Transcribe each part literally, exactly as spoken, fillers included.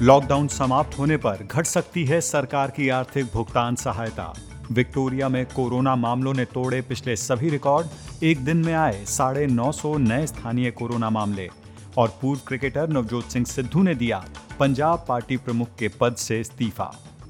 Lockdown समाप्त होने पर घट सकती है सरकार की आर्थिक भुगतान सहायता। विक्टोरिया में कोरोना मामलों ने तोड़े पिछले सभी रिकॉर्ड। एक दिन में आए साढ़े नौ सौ नए स्थानीय कोरोना मामले। और पूर्व क्रिकेटर नवजोत सिंह सिद्धू ने दिया पंजाब पार्टी प्रमुख के पद से इस्तीफा।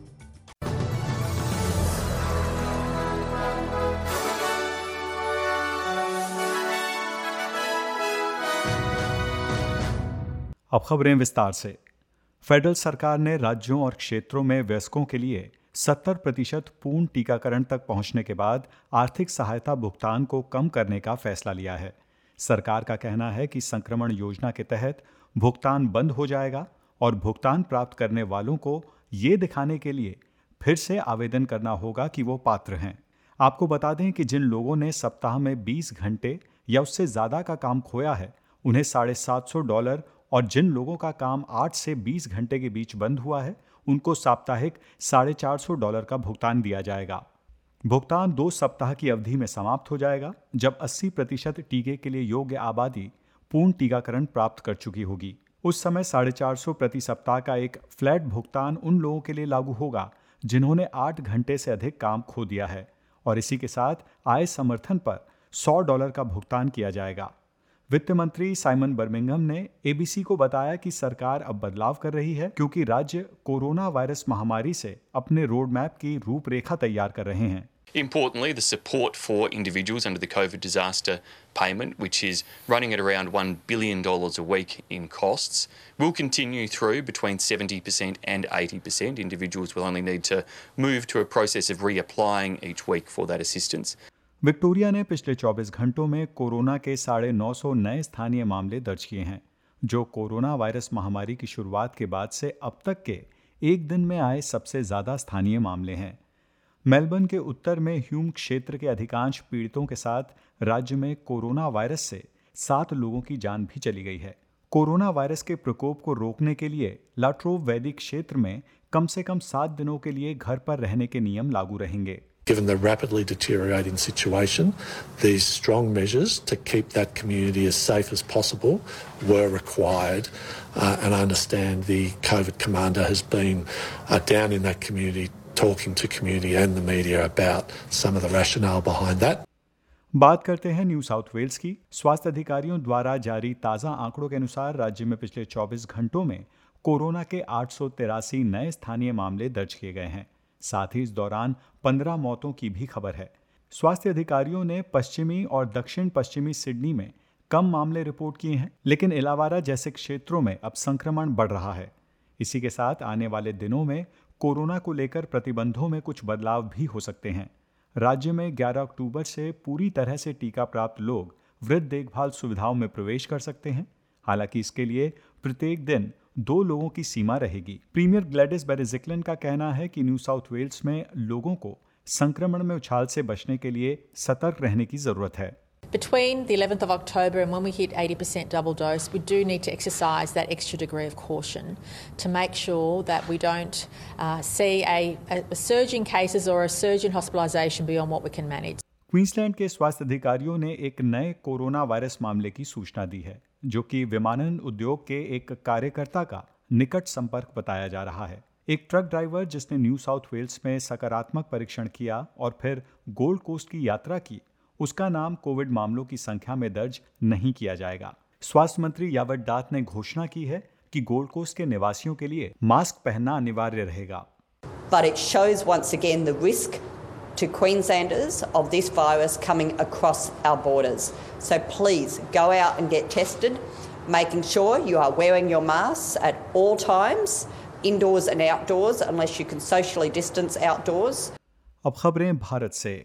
अब खबरें विस्तार से। फेडरल सरकार ने राज्यों और क्षेत्रों में वयस्कों के लिए सत्तर प्रतिशत पूर्ण टीकाकरण तक पहुंचने के बाद आर्थिक सहायता भुगतान को कम करने का फैसला लिया है। सरकार का कहना है कि संक्रमण योजना के तहत भुगतान बंद हो जाएगा और भुगतान प्राप्त करने वालों को ये दिखाने के लिए फिर से आवेदन करना होगा कि वो पात्र हैं। आपको बता दें कि जिन लोगों ने सप्ताह में बीस घंटे या उससे ज़्यादा का काम खोया है, उन्हें साढ़े सात सौ डॉलर और जिन लोगों का काम आठ से बीस घंटे के बीच बंद हुआ है, उनको साप्ताहिक साढ़े चार सौ डॉलर का भुगतान दिया जाएगा। भुगतान दो सप्ताह की अवधि में समाप्त हो जाएगा, जब अस्सी प्रतिशत टीके के लिए योग्य आबादी पूर्ण टीकाकरण प्राप्त कर चुकी होगी। उस समय साढ़े चार सौ प्रति सप्ताह का एक फ्लैट भुगतान उन लोगों के लिए लागू होगा जिन्होंने आठ घंटे से अधिक काम खो दिया है, और इसी के साथ आय समर्थन पर सौ डॉलर का भुगतान किया जाएगा। वित्त मंत्री साइमन बर्मिंघम ने एबीसी को बताया कि सरकार अब बदलाव कर रही है क्योंकि राज्य कोरोना वायरस महामारी से अपने रोड मैप की रूपरेखा तैयार कर रहे हैं। Importantly, the support for individuals under the COVID disaster payment, which is running at around one billion dollars a week in costs, will continue through between seventy percent and eighty percent. Individuals will only need to move to a process of reapplying each week for that assistance. Victoria ने पिछले चौबीस घंटों में corona के साढ़े नौ सौ नए स्थानीय मामले दर्ज किए हैं, जो कोरोना वायरस महामारी की शुरुआत के बाद से अब तक के एक दिन में आए सबसे ज़्यादा स्थानीय मामले हैं। मेलबर्न के उत्तर में ह्यूम क्षेत्र के अधिकांश पीड़ितों के साथ राज्य में कोरोना वायरस से सात लोगों की जान भी चली गई है। कोरोना वायरस के प्रकोप को रोकने के लिए लाट्रोव वैली क्षेत्र में कम से कम सात दिनों के लिए घर पर रहने के नियम लागू रहेंगे। Given the rapidly deteriorating situation, these strong measures to keep that community as safe as possible were required. Uh, and I understand the COVID commander has been uh, down in that community talking to community and the media about some of the rationale behind that. बात करते हैं new South Wales की। स्वास्थ्य अधिकारियों द्वारा जारी ताज़ा आंकड़ों के अनुसार राज्य में पिछले चौबीस घंटों में कोरोना के आठ सौ तिरासी नए स्थानीय मामले दर्ज किए गए हैं। साथ ही इस दौरान पंद्रह मौतों की भी खबर है। स्वास्थ्य अधिकारियों ने पश्चिमी और दक्षिण पश्चिमी सिडनी में कम मामले रिपोर्ट किए हैं, लेकिन इलावारा जैसे क्षेत्रों में अब संक्रमण बढ़ रहा है। इसी के साथ आने वाले दिनों में कोरोना को लेकर प्रतिबंधों में कुछ बदलाव भी हो सकते हैं। राज्य में ग्यारह अक्टूबर से पूरी तरह से टीका प्राप्त लोग वृद्ध देखभाल सुविधाओं में प्रवेश कर सकते हैं। हालांकि इसके लिए प्रत्येक दिन दो लोगों की सीमा रहेगी। प्रीमियर ग्लैडिस बेरेजिक्लिन का कहना है कि न्यू साउथ वेल्स में लोगों को संक्रमण में उछाल से बचने के लिए सतर्क रहने की जरूरत है। Between the eleventh of October and when we hit eighty percent double dose, we do need to exercise that extra degree of caution to make sure that we don't uh, see a, a surge in cases or a surge in hospitalisation beyond what we can manage. Queensland के स्वास्थ्य अधिकारियों ने एक नए corona virus मामले की सूचना दी है, जो कि विमानन उद्योग के एक कार्यकर्ता का निकट संपर्क बताया जा रहा है। एक ट्रक ड्राइवर जिसने न्यू साउथ वेल्स में सकारात्मक परीक्षण किया और फिर गोल्ड कोस्ट की यात्रा की, उसका नाम कोविड मामलों की संख्या में दर्ज नहीं किया जाएगा। स्वास्थ्य मंत्री यावत डात ने घोषणा की है कि गोल्ड कोस्ट के निवासियों के लिए मास्क पहनना अनिवार्य रहेगा। But it shows once again the risk to Queenslanders of this virus coming across our borders. So please go out and get tested, making sure you are wearing your masks at all times, indoors and outdoors, unless you can socially distance outdoors. अब खबरें भारत से।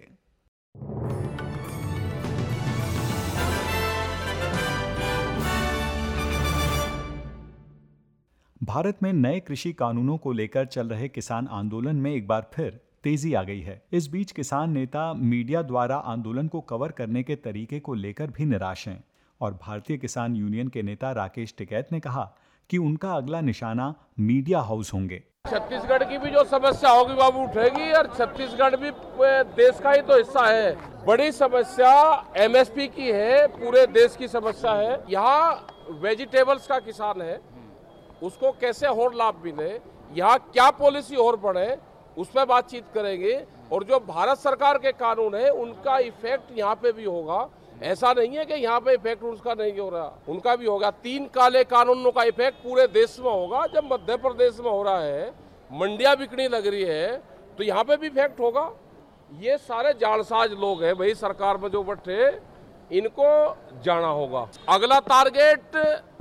भारत में नए कृषि कानूनों को लेकर चल रहे किसान आंदोलन में एक बार फिर तेजी आ गई है। इस बीच किसान नेता मीडिया द्वारा आंदोलन को कवर करने के तरीके को लेकर भी निराश हैं और भारतीय किसान यूनियन के नेता राकेश टिकैत ने कहा कि उनका अगला निशाना मीडिया हाउस होंगे। छत्तीसगढ़ की भी जो समस्या होगी वो उठेगी और छत्तीसगढ़ भी देश का ही तो हिस्सा है। बड़ी समस्या एमएसपी की है, पूरे देश की समस्या है। यहाँ वेजिटेबल्स का किसान है, उसको कैसे और लाभ मिले, यहाँ क्या पॉलिसी और बढ़े, उस पर बातचीत करेंगे। और जो भारत सरकार के कानून है उनका इफेक्ट यहाँ पे भी होगा। ऐसा नहीं है कि यहाँ पे इफेक्ट उसका नहीं हो रहा, उनका भी होगा। तीन काले कानूनों का इफेक्ट पूरे देश में होगा। जब मध्य प्रदेश में हो रहा है, मंडियां बिकनी लग रही है, तो यहाँ पे भी इफेक्ट होगा। ये सारे जालसाज लोग हैं भाई सरकार में जो बैठे, इनको जाना होगा। अगला टारगेट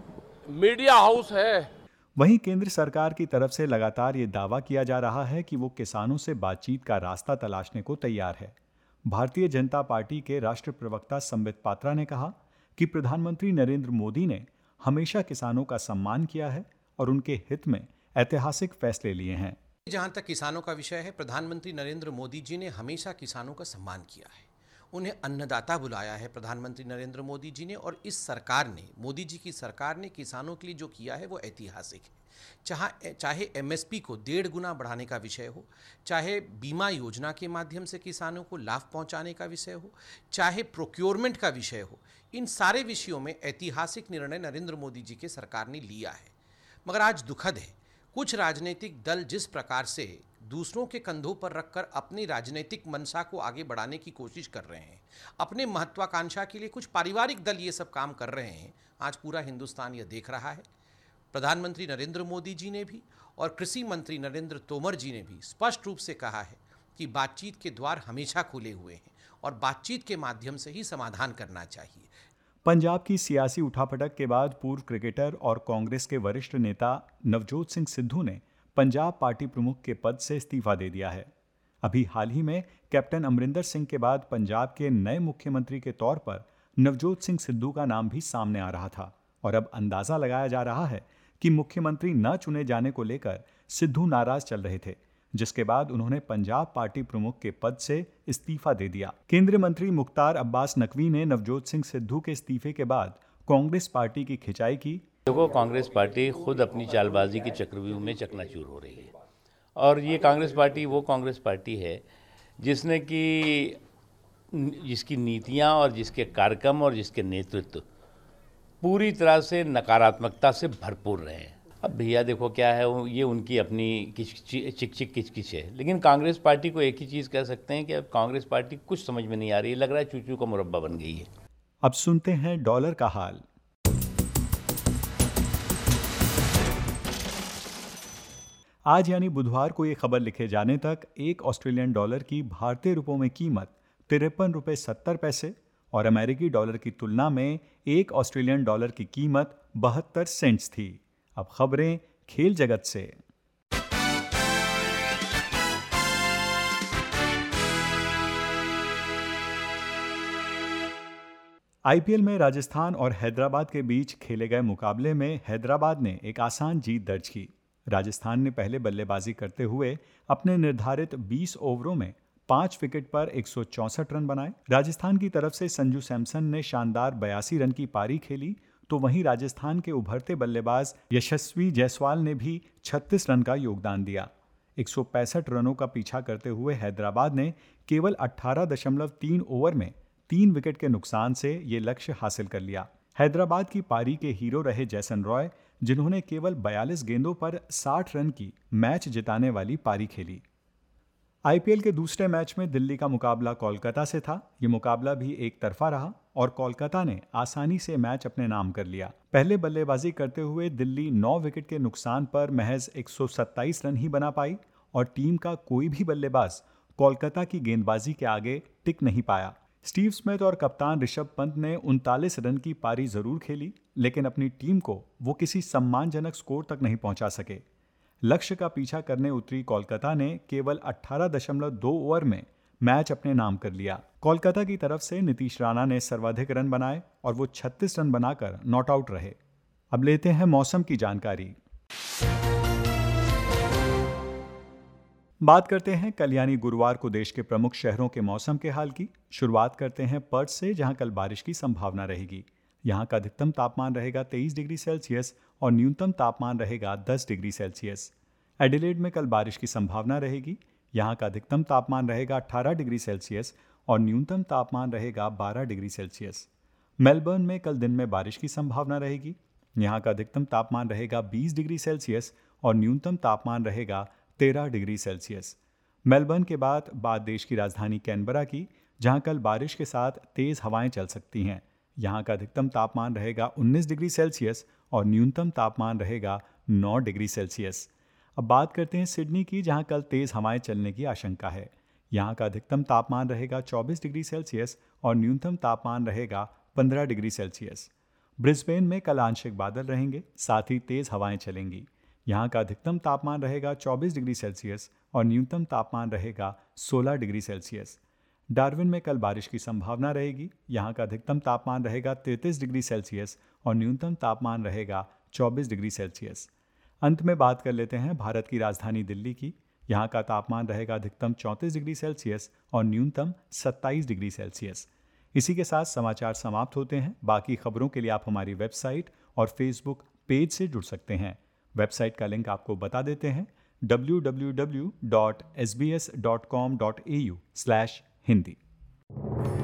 मीडिया हाउस है। वहीं केंद्र सरकार की तरफ से लगातार ये दावा किया जा रहा है कि वो किसानों से बातचीत का रास्ता तलाशने को तैयार है। भारतीय जनता पार्टी के राष्ट्रीय प्रवक्ता संबित पात्रा ने कहा कि प्रधानमंत्री नरेंद्र मोदी ने हमेशा किसानों का सम्मान किया है और उनके हित में ऐतिहासिक फैसले लिए हैं। जहां तक किसानों का विषय है, प्रधानमंत्री नरेंद्र मोदी जी ने हमेशा किसानों का सम्मान किया है, उन्हें अन्नदाता बुलाया है प्रधानमंत्री नरेंद्र मोदी जी ने। और इस सरकार ने, मोदी जी की सरकार ने किसानों के लिए जो किया है वो ऐतिहासिक है। चाहे चाहे एमएसपी को डेढ़ गुना बढ़ाने का विषय हो, चाहे बीमा योजना के माध्यम से किसानों को लाभ पहुंचाने का विषय हो, चाहे प्रोक्योरमेंट का विषय हो, इन सारे विषयों में ऐतिहासिक निर्णय नरेंद्र मोदी जी के सरकार ने लिया है। मगर आज दुखद है, कुछ राजनीतिक दल जिस प्रकार से दूसरों के कंधों पर रखकर अपनी राजनीतिक मंशा को आगे बढ़ाने की कोशिश कर रहे हैं, अपने महत्वाकांक्षा के लिए कुछ पारिवारिक दल ये सब काम कर रहे हैं, आज पूरा हिंदुस्तान यह देख रहा है। प्रधानमंत्री नरेंद्र मोदी जी ने भी और कृषि मंत्री नरेंद्र तोमर जी ने भी स्पष्ट रूप से कहा है कि बातचीत के द्वार हमेशा खुले हुए हैं और बातचीत के माध्यम से ही समाधान करना चाहिए। पंजाब की सियासी उठापटक के बाद पूर्व क्रिकेटर और कांग्रेस के वरिष्ठ नेता नवजोत सिंह सिद्धू ने पंजाब पार्टी प्रमुख के पद से इस्तीफा दे दिया है। अभी हाल ही में कैप्टन अमरिंदर सिंह के बाद पंजाब के नए मुख्यमंत्री के तौर पर नवजोत सिंह सिद्धू का नाम भी सामने आ रहा था और अब अंदाजा लगाया जा रहा है कि मुख्यमंत्री न चुने जाने को लेकर सिद्धू नाराज चल रहे थे, जिसके बाद उन्होंने पंजाब पार्टी प्रमुख के पद से इस्तीफा दे दिया। केंद्रीय मंत्री मुख्तार अब्बास नकवी ने नवजोत सिंह सिद्धू के इस्तीफे के बाद कांग्रेस पार्टी की खिंचाई की। देखो, कांग्रेस पार्टी खुद अपनी चालबाजी के चक्रव्यूह में चकनाचूर हो रही है और ये कांग्रेस पार्टी वो कांग्रेस पार्टी है जिसने कि जिसकी नीतियां और जिसके कार्यक्रम और जिसके नेतृत्व पूरी तरह से नकारात्मकता से भरपूर रहे हैं। अब भैया देखो क्या है, ये उनकी अपनी चिक चिक किचकिच है, लेकिन कांग्रेस पार्टी को एक ही चीज़ कह सकते हैं कि अब कांग्रेस पार्टी कुछ समझ में नहीं आ रही है, लग रहा है चूचू का मुरब्बा बन गई है। अब सुनते हैं डॉलर का हाल। आज यानी बुधवार को ये खबर लिखे जाने तक एक ऑस्ट्रेलियन डॉलर की भारतीय रुपयों में कीमत तिरपन रुपये सत्तर पैसे और अमेरिकी डॉलर की तुलना में एक ऑस्ट्रेलियन डॉलर की कीमत बहत्तर सेंट्स थी। अब खबरें खेल जगत से। आईपीएल में राजस्थान और हैदराबाद के बीच खेले गए मुकाबले में हैदराबाद ने एक आसान जीत दर्ज की। राजस्थान ने पहले बल्लेबाजी करते हुए अपने निर्धारित बीस ओवरों में पांच विकेट पर एक सौ चौंसठ रन बनाए। राजस्थान की तरफ से संजू सैमसन ने शानदार बयासी रन की पारी खेली, तो वहीं राजस्थान के उभरते बल्लेबाज यशस्वी जायसवाल ने भी छत्तीस रन का योगदान दिया। एक सौ पैंसठ रनों का पीछा करते हुए हैदराबाद ने केवल अठारह दशमलव तीन ओवर में तीन विकेट के नुकसान से ये लक्ष्य हासिल कर लिया। हैदराबाद की पारी के हीरो रहे जैसन रॉय, जिन्होंने केवल बयालीस गेंदों पर साठ रन की मैच जिताने वाली पारी खेली। आईपीएल के दूसरे मैच में दिल्ली का मुकाबला कोलकाता से था। ये मुकाबला भी एक तरफा रहा और कोलकाता ने आसानी से मैच अपने नाम कर लिया। पहले बल्लेबाजी करते हुए दिल्ली नौ विकेट के नुकसान पर महज एक सौ सत्ताईस रन ही बना पाई और टीम का कोई भी बल्लेबाज कोलकाता की गेंदबाजी के आगे टिक नहीं पाया। स्टीव स्मिथ और कप्तान ऋषभ पंत ने उनतालीस रन की पारी जरूर खेली, लेकिन अपनी टीम को वो किसी सम्मानजनक स्कोर तक नहीं पहुंचा सके। लक्ष्य का पीछा करने उतरी कोलकाता ने केवल अठारह दशमलव दो ओवर में मैच अपने नाम कर लिया। कोलकाता की तरफ से नीतीश राणा ने सर्वाधिक रन बनाए और वो छत्तीस रन बनाकर नॉट आउट रहे। अब लेते हैं मौसम की जानकारी। बात करते हैं कल यानी गुरुवार को देश के प्रमुख शहरों के मौसम के हाल की। शुरुआत करते हैं पर्थ से, जहां कल बारिश की संभावना रहेगी। यहां का अधिकतम तापमान रहेगा तेईस डिग्री सेल्सियस और न्यूनतम तापमान रहेगा दस डिग्री सेल्सियस। एडिलेड में कल बारिश की संभावना रहेगी। यहां का अधिकतम तापमान रहेगा अठारह डिग्री सेल्सियस और न्यूनतम तापमान रहेगा बारह डिग्री सेल्सियस। मेलबर्न में कल दिन में बारिश की संभावना रहेगी। यहाँ का अधिकतम तापमान रहेगा बीस डिग्री सेल्सियस और न्यूनतम तापमान रहेगा तेरह डिग्री सेल्सियस। मेलबर्न के बाद बात देश की राजधानी कैनबरा की, जहाँ कल बारिश के साथ तेज हवाएं चल सकती हैं। यहाँ का अधिकतम तापमान रहेगा उन्नीस डिग्री सेल्सियस और न्यूनतम तापमान रहेगा नौ डिग्री सेल्सियस। अब बात करते हैं सिडनी की, जहाँ कल तेज हवाएं चलने की आशंका है। यहाँ का अधिकतम तापमान रहेगा चौबीस डिग्री सेल्सियस और न्यूनतम तापमान रहेगा पंद्रह डिग्री सेल्सियस। ब्रिस्बेन में कल आंशिक बादल रहेंगे, साथ ही तेज हवाएं चलेंगी। यहाँ का अधिकतम तापमान रहेगा चौबीस डिग्री सेल्सियस और न्यूनतम तापमान रहेगा सोलह डिग्री सेल्सियस। डार्विन में कल बारिश की संभावना रहेगी। यहाँ का अधिकतम तापमान रहेगा तैंतीस डिग्री सेल्सियस और न्यूनतम तापमान रहेगा चौबीस डिग्री सेल्सियस। अंत में बात कर लेते हैं भारत की राजधानी दिल्ली की। यहाँ का तापमान रहेगा अधिकतम चौंतीस डिग्री सेल्सियस और न्यूनतम सत्ताईस डिग्री सेल्सियस। इसी के साथ समाचार समाप्त होते हैं। बाकी खबरों के लिए आप हमारी वेबसाइट और फेसबुक पेज से जुड़ सकते हैं। वेबसाइट का लिंक आपको बता देते हैं, W W W dot S B S dot com dot A U slash Hindi.